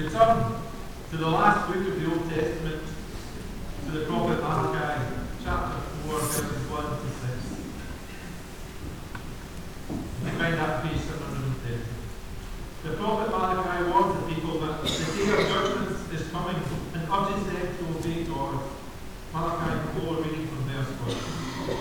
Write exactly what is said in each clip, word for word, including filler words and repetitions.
We turn to the last book of the Old Testament, to the prophet Malachi, chapter four, verses one to six. You find that page seven hundred thirty. The prophet Malachi warns the people that the day of judgment is coming and urges them to obey God. Malachi four, reading from verse one.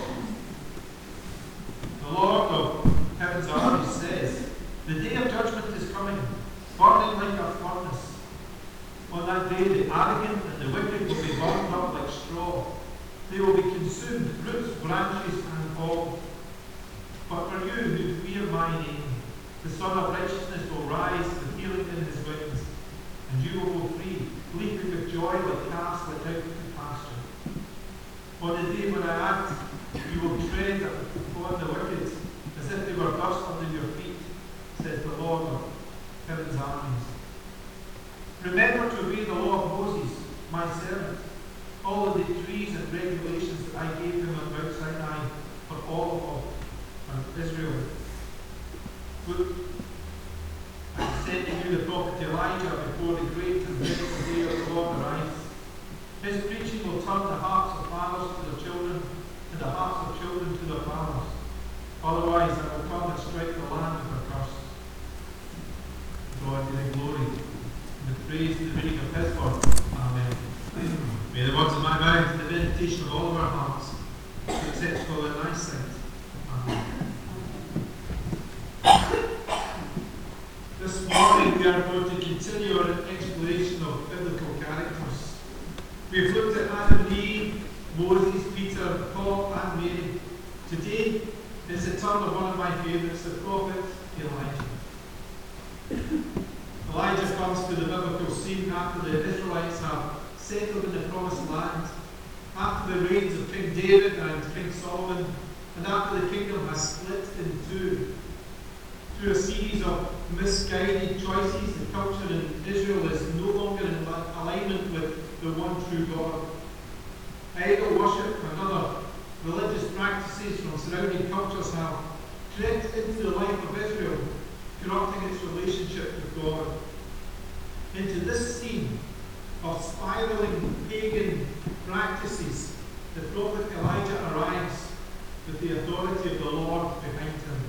The Lord of heaven's armies says, the day of judgment is coming, burning like a furnace. On that day the arrogant and the wicked will be burned up like straw. They will be consumed, roots, branches, and all. But for you who fear my name, the Son of Righteousness will rise with healing in his wings, and you will go free, leaping with joy like calves let out to pasture. On the day when I act, you will tread upon the wicked as if they were dust under your feet, says the Lord of heaven's armies. Remember to obey the law of Moses, my servant, all of the decrees and regulations that I gave him on Mount Sinai for all of Israel. Look, I am sending you the prophet Elijah before the great and dreadful day of the Lord arrives. His preaching will turn the hearts of fathers to their children, and the hearts of children to their fathers. Otherwise, I will come and strike the land with a curse. God be the glory and the praise to the reading of his word. Amen. May the words of my mouth and the meditation of all of our hearts be acceptable in thy sight. Amen. This morning we are going to continue our exploration of biblical characters. We've looked at Adam and Eve, Moses, Peter, Paul, and Mary. Today is the turn of one of my favourites, the prophet Elijah. Elijah comes to the biblical scene after the Israelites have settled in the promised land, after the reigns of King David and King Solomon, and after the kingdom has split in two. Through a series of misguided choices, the culture in Israel is no longer in alignment with the one true God. Idol worship and other religious practices from surrounding cultures have crept into the life of Israel, corrupting its relationship with God. Into this scene of spiraling pagan practices, the prophet Elijah arrives with the authority of the Lord behind him.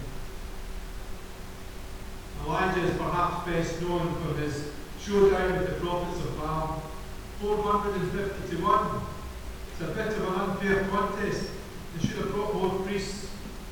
Elijah is perhaps best known for his showdown with the prophets of Baal. four hundred fifty to one. It's a bit of an unfair contest. They should have brought more priests.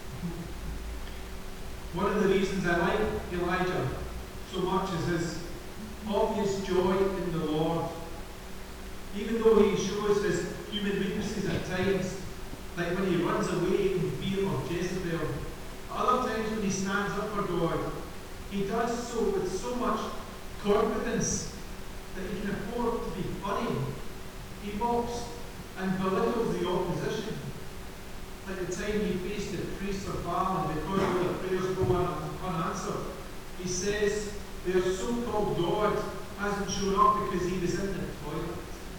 One of the reasons I like Elijah so much is his obvious joy in the Lord. Even though he shows his human weaknesses at times, like when he runs away in fear of Jezebel, other times when he stands up for God, he does so with so much confidence that he can afford to be funny. He mocks and belittles the opposition. Like the time he faced the priests of Baal, and because all the prayers go un- unanswered, he says their so-called God hasn't shown up because he was in the toilet.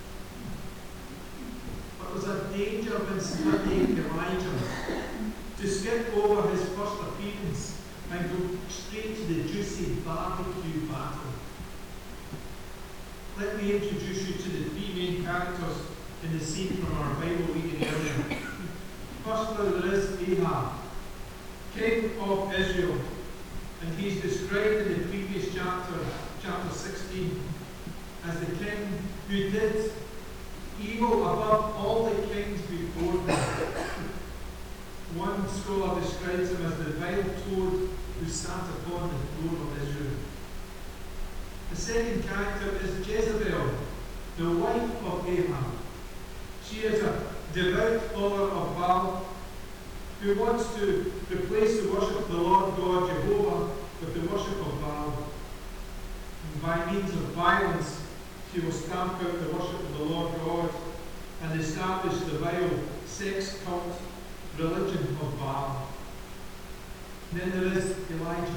But there's a danger when studying Elijah to skip over his first appearance and go straight to the juicy barbecue battle. Let me introduce you to the three main characters in the scene from our Bible reading earlier. First, there is Ahab, king of Israel, and he's described in the previous chapter, chapter sixteen, as the king who did evil above all the kings before him. One scholar describes him as the vile toad who sat upon the throne of Israel. The second character is Jezebel, the wife of Ahab. She is a devout follower of Baal who wants to replace the worship of the Lord God Jehovah with the worship of Baal. And by means of violence, she will stamp out the worship of the Lord God and establish the vile sex cult religion of Baal. And then there is Elijah,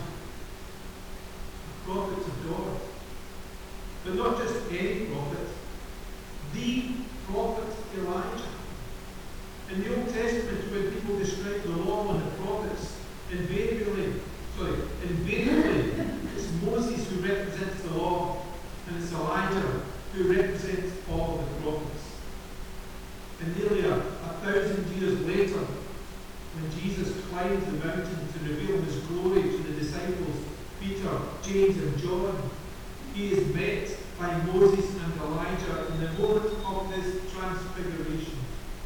a prophet of God. But not just any prophet, the prophet Elijah. In the Old Testament, when people describe the law and the prophets, invariably, sorry, invariably, it's Moses who represents the law, And it's Elijah who represents all the prophets. And nearly a, a thousand years later, when Jesus climbs the mountain to reveal his glory to the disciples, Peter, James and John, he is met by Moses and Elijah in the moment of this transfiguration.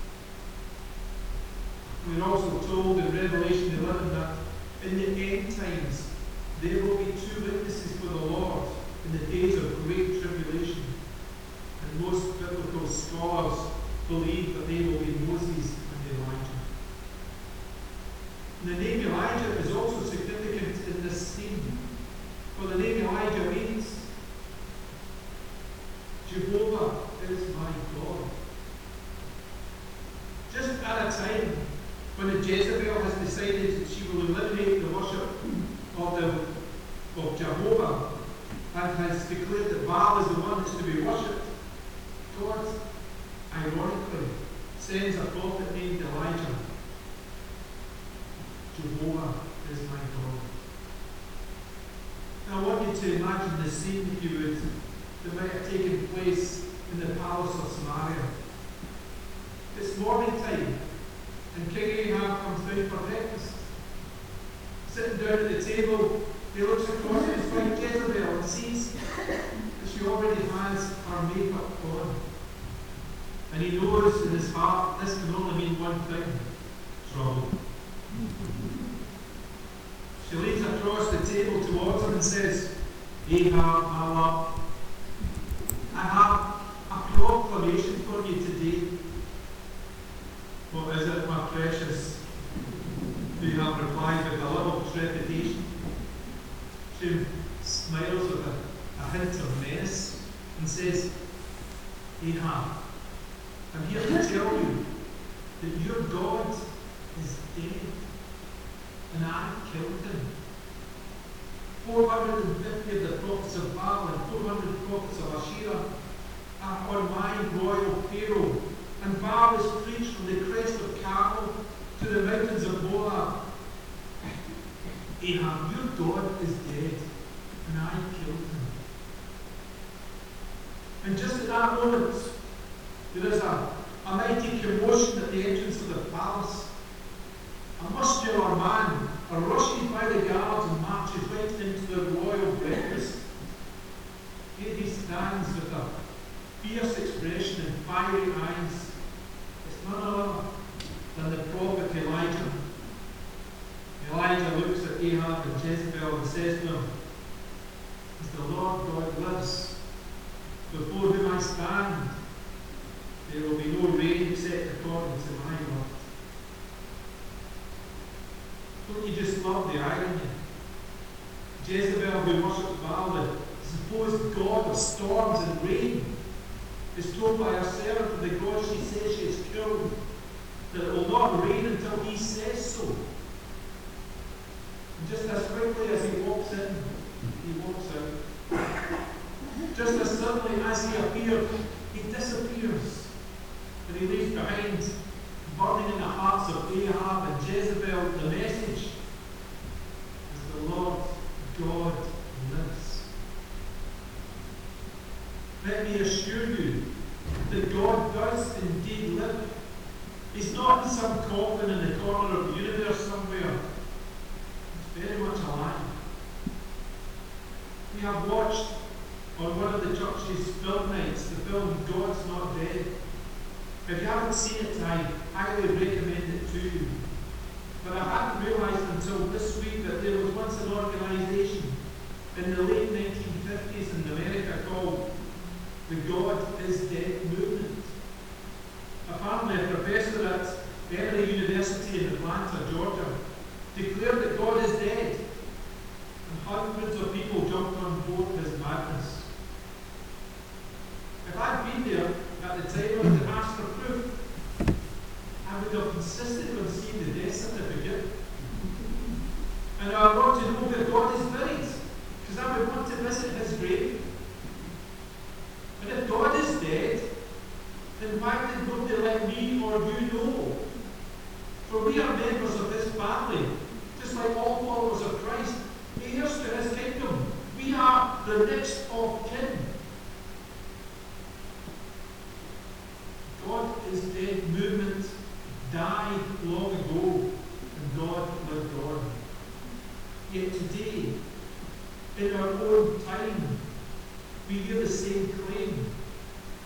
We're also told in Revelation eleven that in the end times there will be two witnesses for the Lord in the days of great tribulation. And most biblical scholars believe that they will be Moses and Elijah. And the name Elijah is also significant in this scene. For the name Elijah means Jehovah is my God. Just at a time when Jezebel has decided that she will eliminate the worship of, the, of Jehovah and has declared that Baal is the one that's to be worshipped, God, ironically, sends a prophet named Elijah. Jehovah is my God. Now I want you to imagine the scene, if you would, that might have taken place in the palace of Samaria. It's morning time, and King Ahab comes down for breakfast. Sitting down at the table, he looks across at his wife Jezebel and sees that she already has her makeup on. And he knows in his heart this can only mean one thing: trouble. She leans across the table towards him and says, Ahab, my love, I have a proclamation for you today. What is it, my precious? Ahab replies with a little trepidation. She smiles with a, a hint of menace and says, Ahab, I'm here to tell you that your God is dead, and I killed him. four hundred fifty of the prophets of Baal and four hundred prophets of Asherah are on my royal payroll, and Baal is preached from the crest of Carmel to the mountains of Moab. Ahab, your God is dead, and I killed him. And just at that moment, there is a, a mighty commotion at the entrance of the palace. A muscular man rushes by the guards and marches right into the royal breakfast. Here he stands with a fierce expression and fiery eyes. It's none other than the prophet Elijah. Elijah looks at Ahab and Jezebel and says to them, as the Lord God lives, before whom I stand, there will be no rain except according to my word. Don't you just love the irony? Jezebel, who worships Baal, the supposed god of storms and rain, is told by her servant, the God she says she has killed, that it will not rain until he says so. And just as quickly as he walks in, he walks out. Just as suddenly as he appeared, he disappears. And he leaves behind, burning in the hearts of Ahab and Jezebel, the message: as the Lord God lives. Let me assure you that God does indeed live. He's not in some coffin in the corner of the universe somewhere. He's very much alive. We have watched on one of the church's film nights the film God's Not Dead. If you haven't seen it, I highly recommend it to you. But I hadn't realised until this week that there was once an organisation in the late nineteen fifties in America called the God is Dead movement. Apparently a professor at Emory University in Atlanta, Georgia, declared that God is dead, and hundreds of people jumped on board his madness. If I'd been there at the time of the asked for proof, I would have insisted on seeing the death certificate. And I want to know where God is buried, because I would want to visit his grave.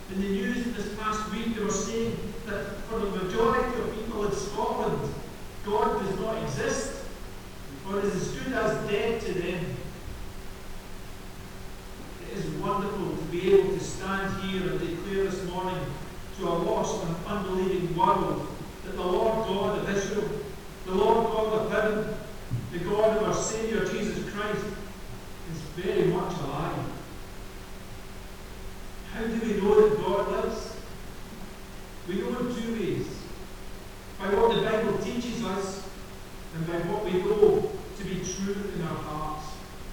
In the news this past week, they were saying that for the majority of people in Scotland, God does not exist, or is as good as dead to them. It is wonderful to be able to stand here and declare this morning to a lost and unbelieving world that the Lord God of Israel, the Lord God of heaven, the God of our Saviour Jesus Christ, is very much alive. How do we know that God lives? We know in two ways. By what the Bible teaches us, and by what we know to be true in our hearts.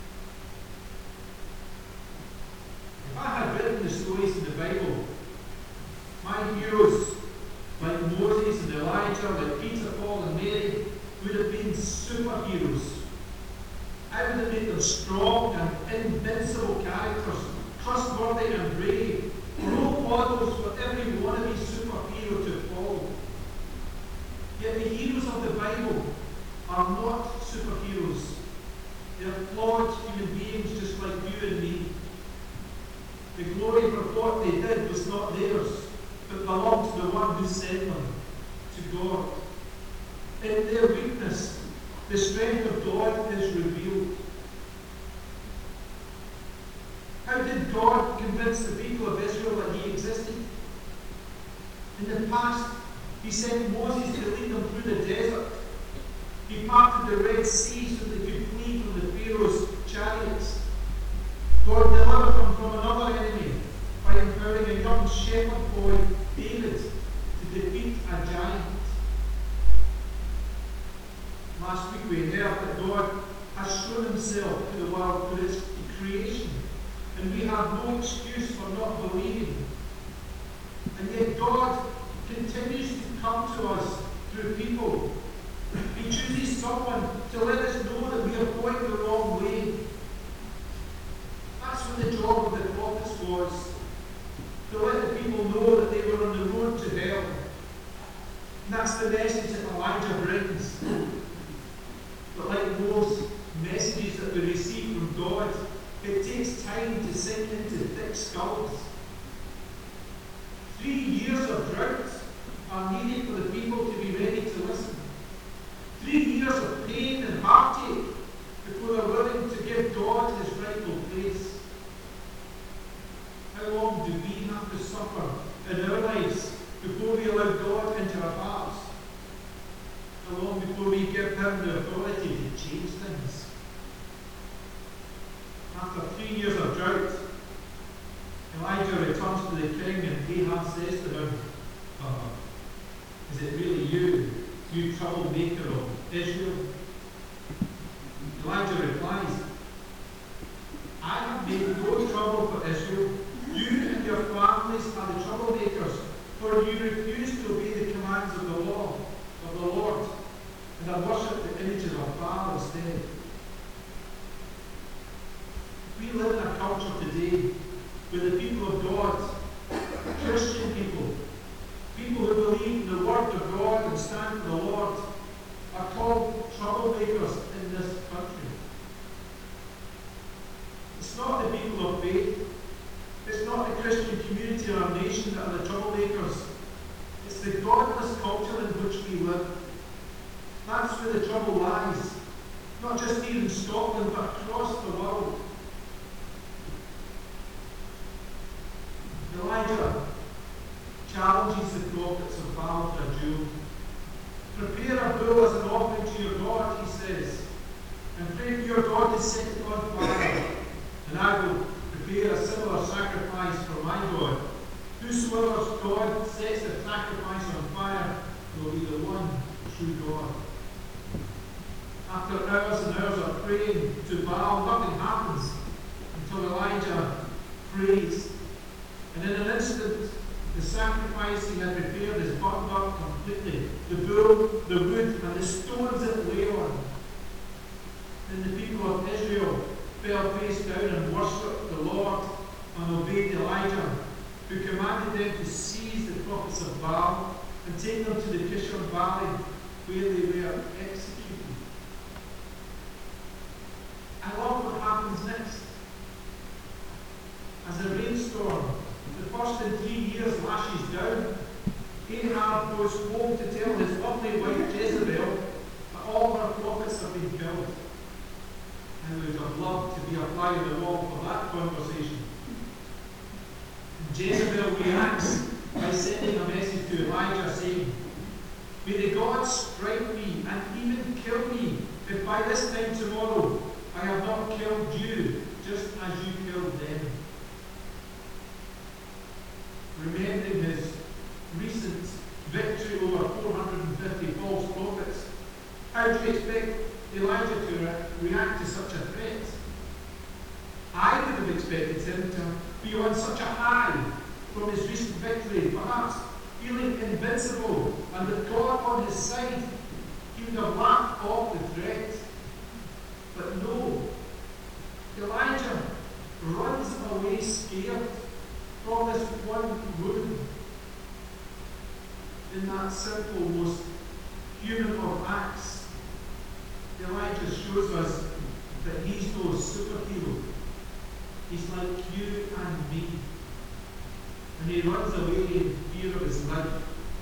If I had written the stories in the Bible, my heroes, like Moses and Elijah, like Peter, Paul and Mary, would have been superheroes. I would have made them strong and invincible characters, trustworthy and brave, role models for every wannabe superhero to follow. Yet the heroes of the Bible are not superheroes. They are flawed human beings just like you and me. The glory for what they did was not theirs, but belonged to the one who sent them, to God. In their weakness, the strength of God is revealed. How did God convince the people of Israel that He existed? In the past, He sent Moses to lead them through the desert. He parted the Red Sea so they could flee from the Pharaoh's chariots. God delivered them from another enemy by empowering a young shepherd boy, David, to defeat a giant. Last week we heard that God has shown Himself to the world through His creation, and we have no excuse for not believing. And yet God continues to come to us through people. He chooses someone to let us know that we are going the wrong way. That's what the job of the prophets was, to let the people know that they were on the road to hell. And that's the message that Elijah brings. But like most messages that we receive from God, it takes time to sink into thick skulls. Three years of drought are needed for the people to be ready to listen. Three years of pain and heartache before they're willing to give God His rightful place. How long do we have to suffer in our lives before we allow God into our hearts? How long before we give Him the authority to change things? After three years of drought, Elijah returns to the king and Ahab says to him, uh, is it really you, you troublemaker of Israel? Elijah replies, I have made no trouble for Israel. You and your families are the troublemakers, for you refuse to obey the commands of the law of the Lord, and have worshipped the images of Baal instead. We live in a culture today where the people of God, Christian people, people who believe in the Word of God and stand for the Lord, are called troublemakers in this country. It's not the people of faith, it's not the Christian community or our nation that are the troublemakers. It's the godless culture in which we live. That's where the trouble lies, not just here in Scotland, but across the world. Elijah challenges the prophets of Baal for a duel. Prepare a bull as an offering to your God, he says, and pray for your God to set it on fire, and I will prepare a similar sacrifice for my God. Whosoever God sets the sacrifice on fire will be the one true God. After hours and hours of praying to Baal, nothing happens until Elijah prays. And in an instant, the sacrifice he had prepared is burned up completely. The bull, the wood, and the stones it lay on. Then the people of Israel fell face down and worshipped the Lord and obeyed Elijah, who commanded them to seize the prophets of Baal and take them to the Kishon Valley, where they were executed. I love what happens next. As a rainstorm, the first in three years lashes down, Ahab goes home to tell his lovely wife Jezebel that all her prophets have been killed. And we would have loved to be a fly on the wall for that conversation. And Jezebel reacts by sending a message to Elijah saying, "May the gods strike me and even kill me if by this time tomorrow I have not killed you, just as you killed them." Remembering his recent victory over four hundred fifty false prophets, how do you expect Elijah to re- react to such a threat? I would have expected him to be on such a high from his recent victory, perhaps feeling invincible and with God on his side. He would have laughed off the threat. But no, Elijah runs away scared from this one room. In that simple, most human of acts, Elijah shows us that he's no superhero. He's like you and me. And he runs away in fear of his life.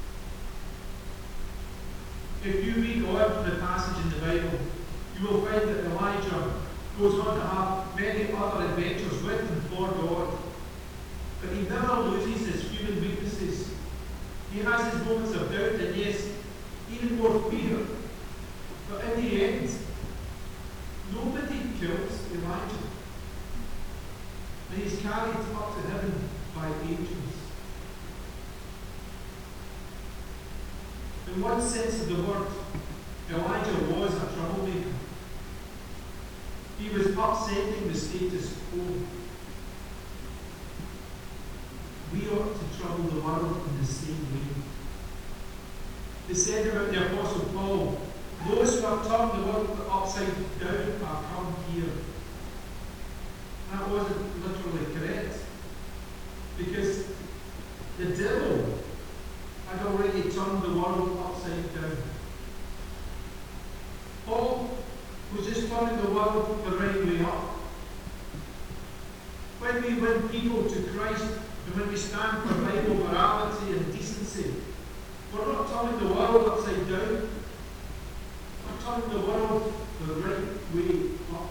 If you read on the passage in the Bible, you will find that Elijah goes on to have many other adventures with and for God. But he never loses his human weaknesses. He has his moments of doubt and, yes, even more fear. But in the end, nobody kills Elijah. And he's carried up to heaven by angels. In one sense of the word, Elijah was a troublemaker. He was upsetting the status quo. We ought to trouble the world in the same way. They said about the Apostle Paul, "Those who have turned the world upside down have come here." That wasn't literally correct, because the devil had already turned the world upside down. Paul was just turning the world the right way up. When we win people to Christ, and when we stand for Bible morality and decency, we're not turning the world upside down. We're turning the world the right way up.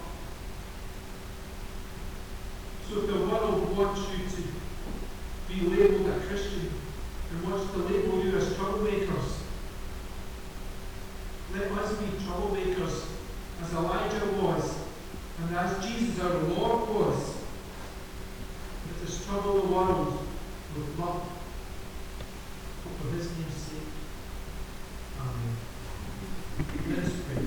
So if the world wants you to be labelled a Christian and wants to label you as troublemakers, let us be troublemakers as Elijah was and as Jesus our Lord was. Let us trouble the world with love for his name's sake. Amen. Let us pray.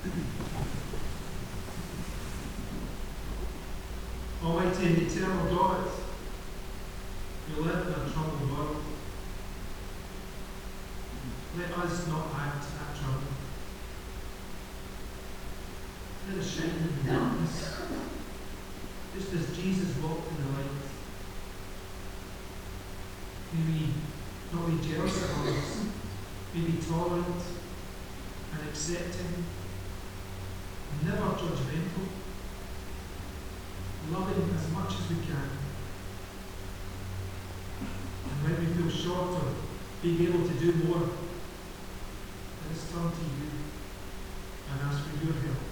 Almighty and eternal God, we live in a troubled world. Let us not add to that trouble. Let us shine in the darkness, just as Jesus walked in the light. May we not be jealous of others, may be tolerant and accepting, never judgmental, loving as much as we can. And when we feel short of being able to do more, let us turn to you and ask for your help.